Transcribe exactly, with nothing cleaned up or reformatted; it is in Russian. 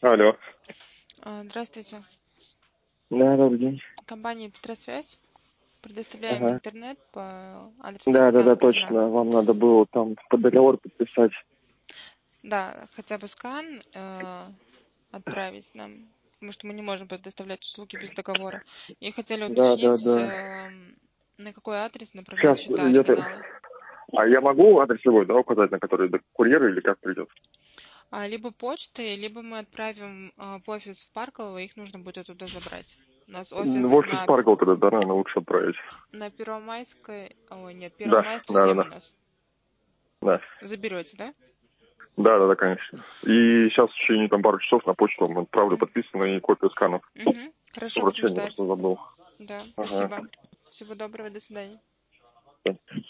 Алло. А, Здравствуйте. Да, добрый день. Компания Петросвязь. Предоставляем Ага. интернет по адресу Да, да, да, Лубянская, точно. двенадцать. Вам надо было там под договор подписать. Да, хотя бы скан э, отправить нам, потому что мы не можем предоставлять услуги без договора. И хотели Да, да, уточнить, да. э, на какой адрес направлять Сейчас счета это... оригиналы. А я могу адрес любой, да, указать, на который до курьера или как придет? А, либо почтой, либо мы отправим э, в офис в Парково, их нужно будет оттуда забрать. У нас В офис офис на, Паркл тогда, да, наверное, лучше отправить. на Первомайской, ой, нет, Да, Первомай сто да, да, семь у да. нас. Да, Заберете, да? да, да, да, конечно. И сейчас в течение там пару часов на почту вам отправлю подписанные и копию сканов. Угу. Хорошо, будем Вручение ждать. просто забыл. Да, Ага. спасибо. Всего доброго, до свидания.